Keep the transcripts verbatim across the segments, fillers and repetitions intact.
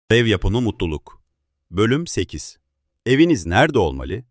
Ev yapımı mutluluk. Bölüm sekiz. Eviniz nerede olmalı?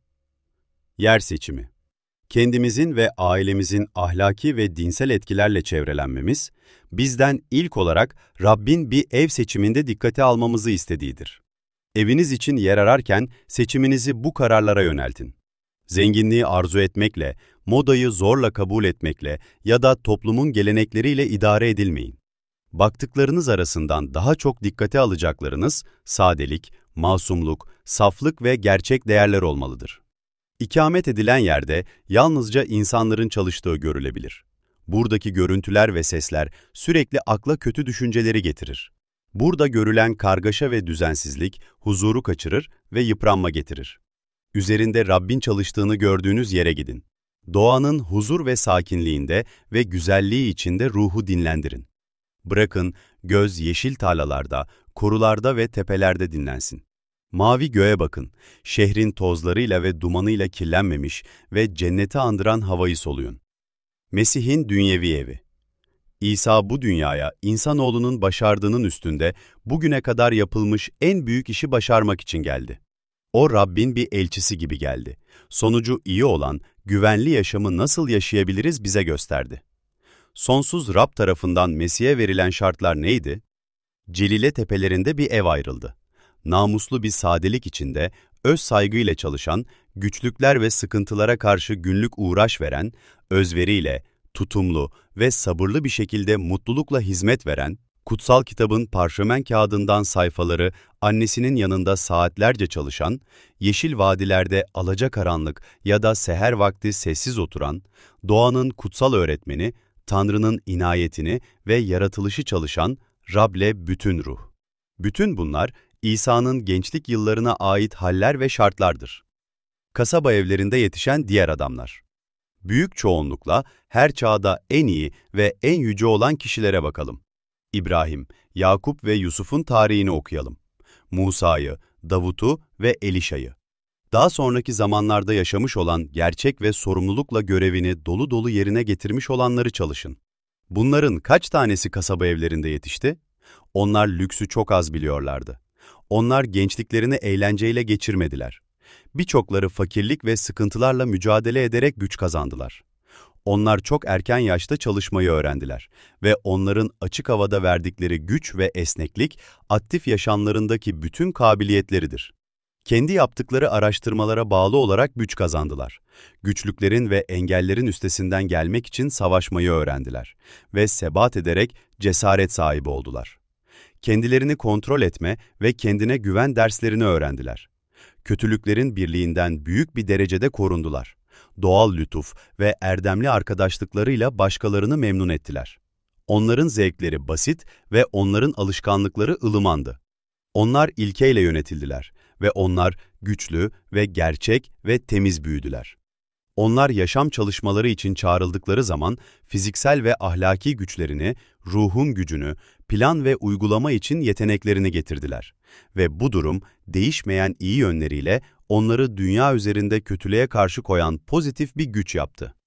Yer seçimi. Kendimizin ve ailemizin ahlaki ve dinsel etkilerle çevrelenmemiz, bizden ilk olarak Rabbin bir ev seçiminde dikkate almamızı istediğidir. Eviniz için yer ararken seçiminizi bu kararlara yöneltin. Zenginliği arzu etmekle, modayı zorla kabul etmekle ya da toplumun gelenekleriyle idare edilmeyin. Baktıklarınız arasından daha çok dikkate alacaklarınız sadelik, masumluk, saflık ve gerçek değerler olmalıdır. İkamet edilen yerde yalnızca insanların çalıştığı görülebilir. Buradaki görüntüler ve sesler sürekli akla kötü düşünceleri getirir. Burada görülen kargaşa ve düzensizlik huzuru kaçırır ve yıpranma getirir. Üzerinde Rabbin çalıştığını gördüğünüz yere gidin. Doğanın huzur ve sakinliğinde ve güzelliği içinde ruhu dinlendirin. Bırakın göz yeşil tarlalarda, korularda ve tepelerde dinlensin. Mavi göğe bakın, şehrin tozlarıyla ve dumanıyla kirlenmemiş ve cenneti andıran havayı soluyun. Mesih'in dünyevi evi. İsa bu dünyaya insanoğlunun başardığının üstünde bugüne kadar yapılmış en büyük işi başarmak için geldi. O Rabbin bir elçisi gibi geldi. Sonucu iyi olan, güvenli yaşamı nasıl yaşayabiliriz bize gösterdi. Sonsuz Rab tarafından Mesih'e verilen şartlar neydi? Celile tepelerinde bir ev ayrıldı. Namuslu bir sadelik içinde, öz saygıyla çalışan, güçlükler ve sıkıntılara karşı günlük uğraş veren, özveriyle, tutumlu ve sabırlı bir şekilde mutlulukla hizmet veren, kutsal kitabın parşömen kağıdından sayfaları annesinin yanında saatlerce çalışan, yeşil vadilerde alacakaranlık ya da seher vakti sessiz oturan, doğanın kutsal öğretmeni, Tanrı'nın inayetini ve yaratılışı çalışan Rab'le bütün ruh. Bütün bunlar İsa'nın gençlik yıllarına ait haller ve şartlardır. Kasaba evlerinde yetişen diğer adamlar. Büyük çoğunlukla her çağda en iyi ve en yüce olan kişilere bakalım. İbrahim, Yakup ve Yusuf'un tarihini okuyalım. Musa'yı, Davut'u ve Elişa'yı. Daha sonraki zamanlarda yaşamış olan gerçek ve sorumlulukla görevini dolu dolu yerine getirmiş olanları çalışın. Bunların kaç tanesi kasaba evlerinde yetişti? Onlar lüksü çok az biliyorlardı. Onlar gençliklerini eğlenceyle geçirmediler. Birçokları fakirlik ve sıkıntılarla mücadele ederek güç kazandılar. Onlar çok erken yaşta çalışmayı öğrendiler ve onların açık havada verdikleri güç ve esneklik, aktif yaşamlarındaki bütün kabiliyetleridir. Kendi yaptıkları araştırmalara bağlı olarak güç kazandılar. Güçlüklerin ve engellerin üstesinden gelmek için savaşmayı öğrendiler ve sebat ederek cesaret sahibi oldular. Kendilerini kontrol etme ve kendine güven derslerini öğrendiler. Kötülüklerin birliğinden büyük bir derecede korundular. Doğal lütuf ve erdemli arkadaşlıklarıyla başkalarını memnun ettiler. Onların zevkleri basit ve onların alışkanlıkları ılımandı. Onlar ilkeyle yönetildiler ve onlar güçlü ve gerçek ve temiz büyüdüler. Onlar yaşam çalışmaları için çağrıldıkları zaman fiziksel ve ahlaki güçlerini, ruhun gücünü, plan ve uygulama için yeteneklerini getirdiler. Ve bu durum değişmeyen iyi yönleriyle onları dünya üzerinde kötülüğe karşı koyan pozitif bir güç yaptı.